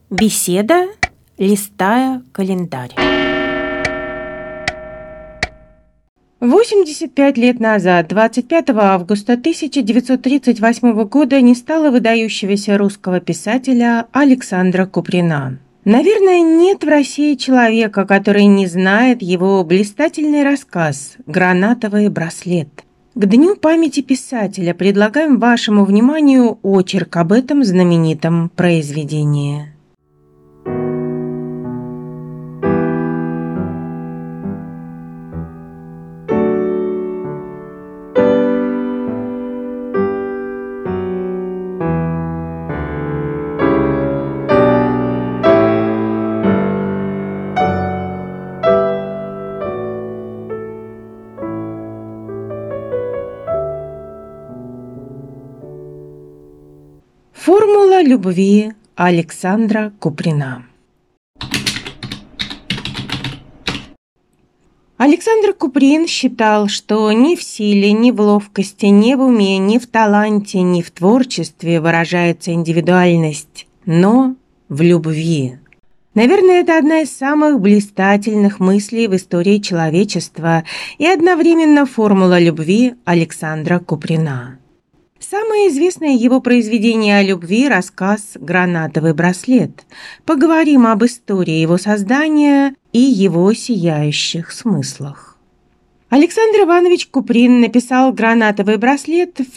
Беседа, листая календарь. 85 лет назад, 25 августа 1938 года, не стало выдающегося русского писателя Александра Куприна. Наверное, нет в России человека, который не знает его блистательный рассказ «Гранатовый браслет». К Дню памяти писателя предлагаем вашему вниманию очерк об этом знаменитом произведении. Формула любви Александра Куприна. Александр Куприн считал, что ни в силе, ни в ловкости, ни в уме, ни в таланте, ни в творчестве выражается индивидуальность, но в любви. Наверное, это одна из самых блистательных мыслей в истории человечества и одновременно формула любви Александра Куприна. Самое известное его произведение о любви – рассказ «Гранатовый браслет». Поговорим об истории его создания и его сияющих смыслах. Александр Иванович Куприн написал «Гранатовый браслет» в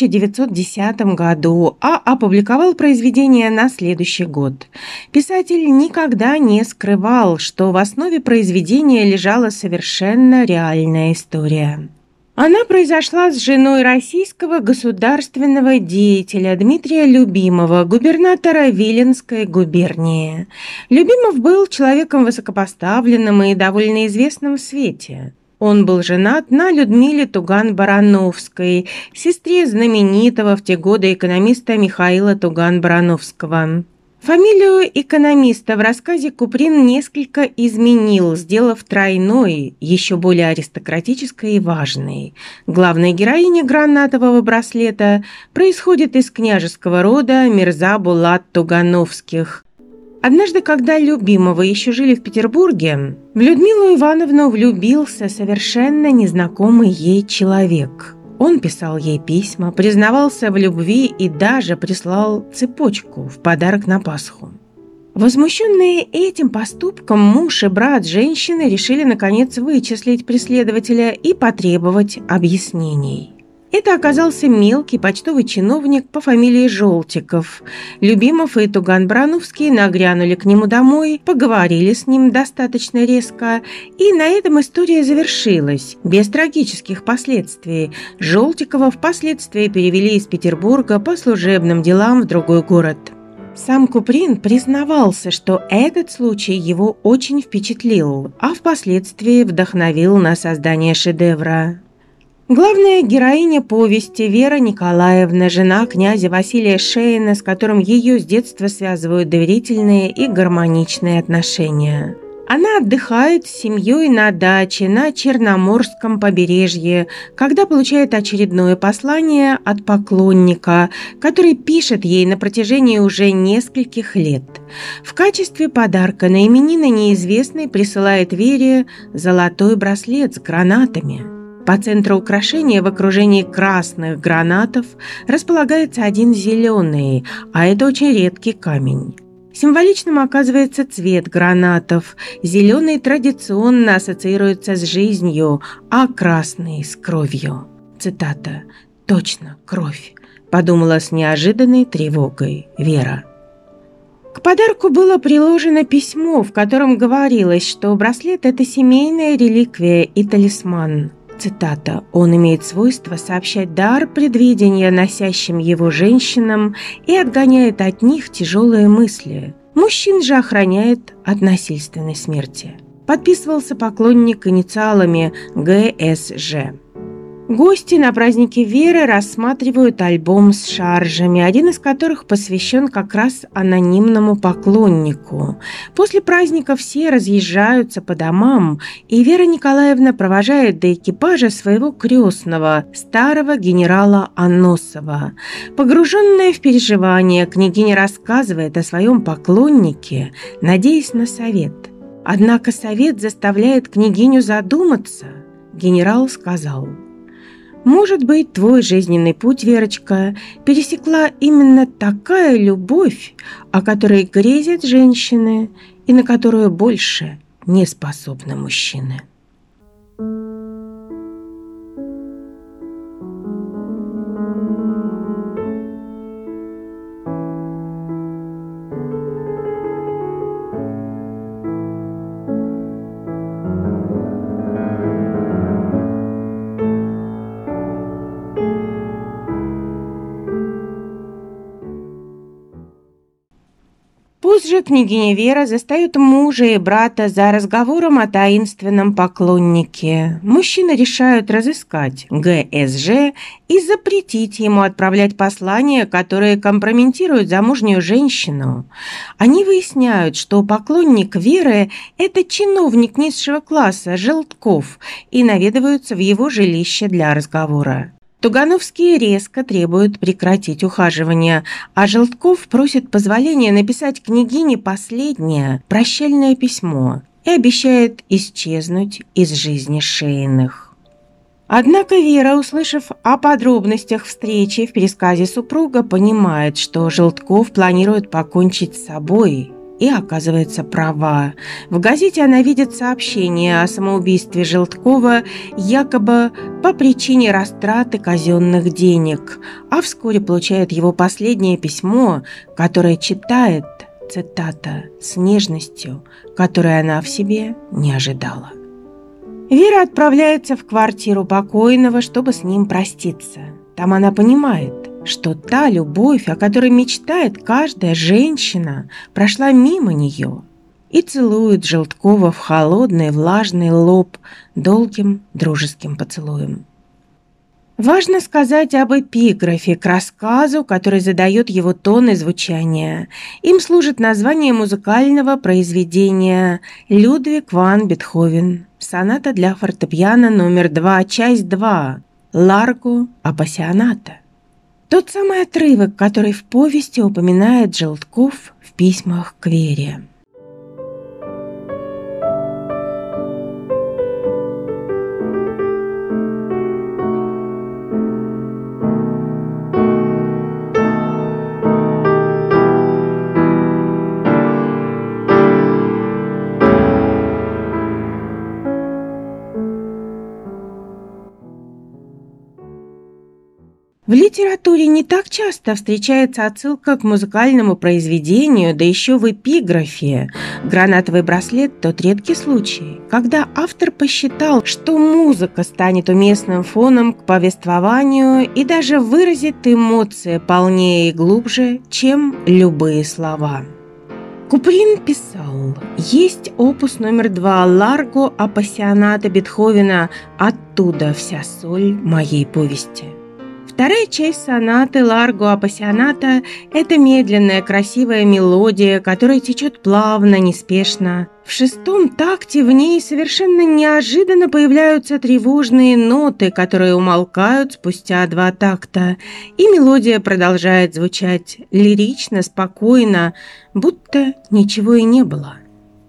1910 году, а опубликовал произведение на следующий год. Писатель никогда не скрывал, что в основе произведения лежала совершенно реальная история. Она произошла с женой российского государственного деятеля Дмитрия Любимова, губернатора Виленской губернии. Любимов был человеком высокопоставленным и довольно известным в свете. Он был женат на Людмиле Туган-Барановской, сестре знаменитого в те годы экономиста Михаила Туган-Барановского. Фамилию экономиста в рассказе Куприн несколько изменил, сделав тройной, еще более аристократической и важной. Главная героиня «Гранатового браслета» происходит из княжеского рода Мирза Булат Тугановских. Однажды, когда Любимовы еще жили в Петербурге, в Людмилу Ивановну влюбился совершенно незнакомый ей человек. Он писал ей письма, признавался в любви и даже прислал цепочку в подарок на Пасху. Возмущенные этим поступком муж и брат женщины решили наконец вычислить преследователя и потребовать объяснений. Это оказался мелкий почтовый чиновник по фамилии Желтиков. Любимов и Туган-Барановский нагрянули к нему домой, поговорили с ним достаточно резко, и на этом история завершилась, без трагических последствий. Желтикова впоследствии перевели из Петербурга по служебным делам в другой город. Сам Куприн признавался, что этот случай его очень впечатлил, а впоследствии вдохновил на создание шедевра. Главная героиня повести Вера Николаевна, жена князя Василия Шейна, с которым ее с детства связывают доверительные и гармоничные отношения. Она отдыхает с семьей на даче на Черноморском побережье, когда получает очередное послание от поклонника, который пишет ей на протяжении уже нескольких лет. В качестве подарка на именины неизвестный присылает Вере золотой браслет с гранатами. По центру украшения в окружении красных гранатов располагается один зеленый, а это очень редкий камень. Символичным оказывается цвет гранатов. Зеленый традиционно ассоциируется с жизнью, а красный – с кровью. Цитата: «Точно, кровь», – подумала с неожиданной тревогой Вера. К подарку было приложено письмо, в котором говорилось, что браслет – это семейная реликвия и талисман. Цитата: «Он имеет свойство сообщать дар предвидения носящим его женщинам и отгоняет от них тяжелые мысли. Мужчин же охраняет от насильственной смерти». Подписывался поклонник инициалами ГСЖ. Гости на празднике Веры рассматривают альбом с шаржами, один из которых посвящен как раз анонимному поклоннику. После праздника все разъезжаются по домам, и Вера Николаевна провожает до экипажа своего крестного, старого генерала Аносова. Погруженная в переживания, княгиня рассказывает о своем поклоннике, надеясь на совет. Однако совет заставляет княгиню задуматься. Генерал сказал: «Может быть, твой жизненный путь, Верочка, пересекла именно такая любовь, о которой грезят женщины и на которую больше не способны мужчины». Позже княгиня Вера застает мужа и брата за разговором о таинственном поклоннике. Мужчины решают разыскать ГСЖ и запретить ему отправлять послания, которые компрометируют замужнюю женщину. Они выясняют, что поклонник Веры – это чиновник низшего класса Желтков, и наведываются в его жилище для разговора. Тугановские резко требуют прекратить ухаживание, а Желтков просит позволения написать княгине последнее прощальное письмо и обещает исчезнуть из жизни Шеиных. Однако Вера, услышав о подробностях встречи в пересказе супруга, понимает, что Желтков планирует покончить с собой, и оказывается права. В газете она видит сообщение о самоубийстве Желткова якобы по причине растраты казенных денег, а вскоре получает его последнее письмо, которое читает, цитата, с нежностью, которой она в себе не ожидала. Вера отправляется в квартиру покойного, чтобы с ним проститься. Там она понимает, что та любовь, о которой мечтает каждая женщина, прошла мимо нее, и целует Желткова в холодный влажный лоб долгим дружеским поцелуем. Важно сказать об эпиграфе к рассказу, который задает его тон и звучание. Им служит название музыкального произведения «Людвиг ван Бетховен. Соната для фортепиано номер 2, часть 2. Ларго апассионата». Тот самый отрывок, который в повести упоминает Желтков в письмах к Вере. В литературе не так часто встречается отсылка к музыкальному произведению, да еще в эпиграфе. «Гранатовый браслет» – тот редкий случай, когда автор посчитал, что музыка станет уместным фоном к повествованию и даже выразит эмоции полнее и глубже, чем любые слова. Куприн писал: «Есть опус номер 2 «Ларго апассионата» Бетховена, оттуда вся соль моей повести». Вторая часть сонаты «Ларго апассионата» – это медленная красивая мелодия, которая течет плавно, неспешно. В шестом такте в ней совершенно неожиданно появляются тревожные ноты, которые умолкают спустя 2 такта, и мелодия продолжает звучать лирично, спокойно, будто ничего и не было.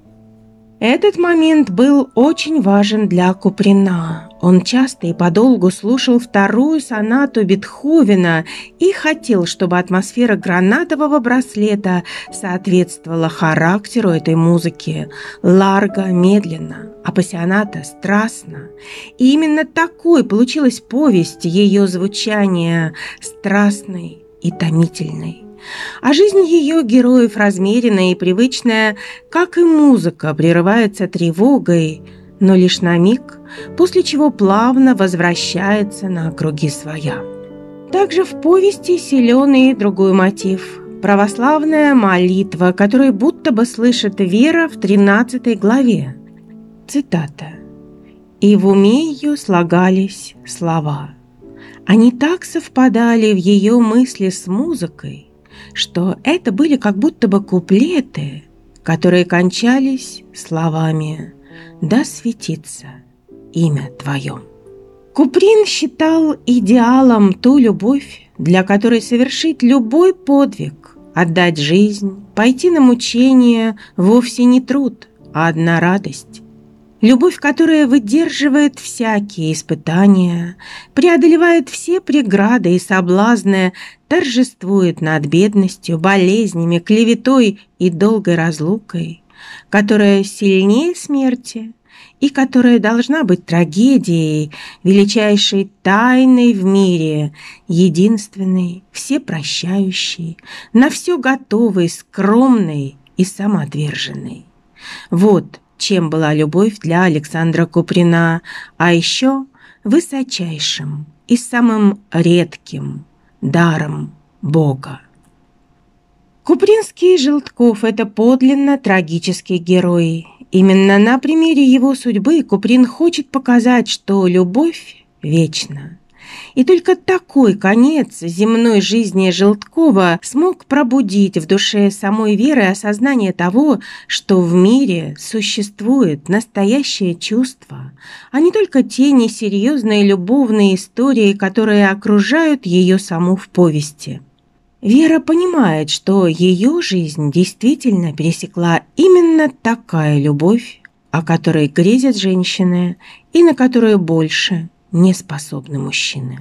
Этот момент был очень важен для Куприна. Он часто и подолгу слушал вторую сонату Бетховена и хотел, чтобы атмосфера гранатового браслета соответствовала характеру этой музыки. Ларго медленно, апассионата страстно. И именно такой получилась повесть, ее звучание страстной и томительной. А жизнь ее героев размеренная и привычная, как и музыка, прерывается тревогой, но лишь на миг, после чего плавно возвращается на круги своя. Также в повести силен и другой мотив – православная молитва, которую будто бы слышит Вера в 13 главе. Цитата. «И в уме ее слагались слова». Они так совпадали в ее мысли с музыкой, что это были как будто бы куплеты, которые кончались словами «Да светится имя Твое». Куприн считал идеалом ту любовь, для которой совершить любой подвиг, отдать жизнь, пойти на мучения вовсе не труд, а одна радость. Любовь, которая выдерживает всякие испытания, преодолевает все преграды и соблазны, торжествует над бедностью, болезнями, клеветой и долгой разлукой, которая сильнее смерти и которая должна быть трагедией, величайшей тайной в мире, единственной, всепрощающей, на все готовой, скромной и самоотверженной. Вот чем была любовь для Александра Куприна, а еще высочайшим и самым редким даром Бога. Купринский Желтков – это подлинно трагический герой. Именно на примере его судьбы Куприн хочет показать, что любовь вечна. И только такой конец земной жизни Желткова смог пробудить в душе самой Веры осознание того, что в мире существует настоящее чувство, а не только те несерьезные любовные истории, которые окружают ее саму в повести. Вера понимает, что ее жизнь действительно пересекла именно такая любовь, о которой грезят женщины и на которую больше не способны мужчины.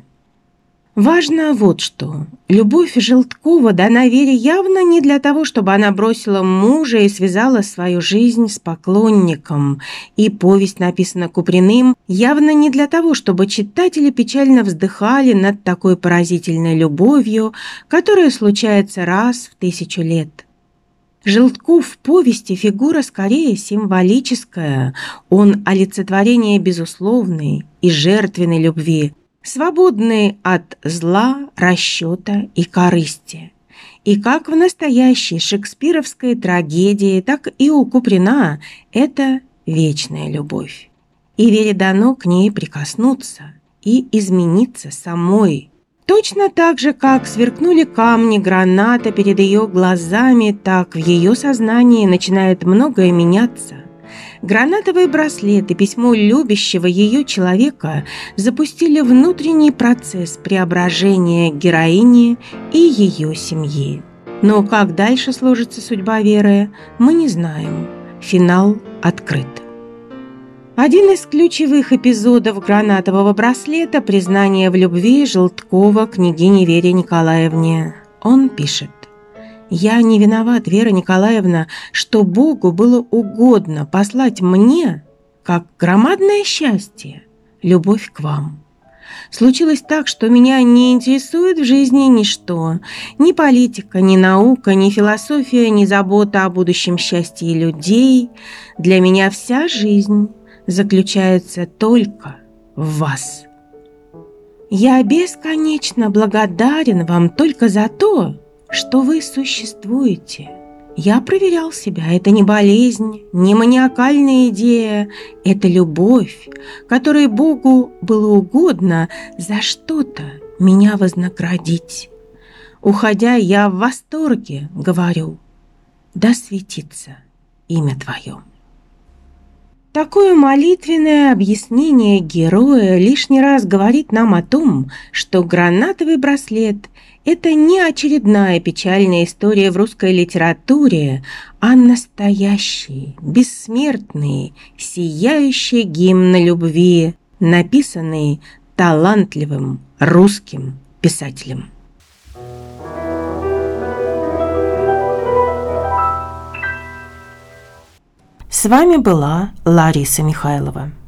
Важно вот что. Любовь Желткова дана Вере явно не для того, чтобы она бросила мужа и связала свою жизнь с поклонником. И повесть написана Куприным явно не для того, чтобы читатели печально вздыхали над такой поразительной любовью, которая случается раз в 1000 лет. Желтков в повести фигура скорее символическая, он олицетворение безусловной и жертвенной любви, свободный от зла, расчета и корысти. И как в настоящей шекспировской трагедии, так и у Куприна это вечная любовь. И Вере дано к ней прикоснуться и измениться самой. Точно так же, как сверкнули камни граната перед ее глазами, так в ее сознании начинает многое меняться. Гранатовый браслет и письмо любящего ее человека запустили внутренний процесс преображения героини и ее семьи. Но как дальше сложится судьба Веры, мы не знаем. Финал открыт. Один из ключевых эпизодов гранатового браслета – признание в любви Желткова княгине Вере Николаевне. Он пишет: «Я не виноват, Вера Николаевна, что Богу было угодно послать мне, как громадное счастье, любовь к вам. Случилось так, что меня не интересует в жизни ничто, ни политика, ни наука, ни философия, ни забота о будущем счастье людей. Для меня вся жизнь заключается только в вас. Я бесконечно благодарен вам только за то, что вы существуете. Я проверял себя. Это не болезнь, не маниакальная идея. Это любовь, которой Богу было угодно за что-то меня вознаградить. Уходя, я в восторге говорю: да светится имя Твое». Такое молитвенное объяснение героя лишний раз говорит нам о том, что гранатовый браслет – это не очередная печальная история в русской литературе, а настоящий, бессмертный, сияющий гимн любви, написанный талантливым русским писателем. С вами была Лариса Михайлова.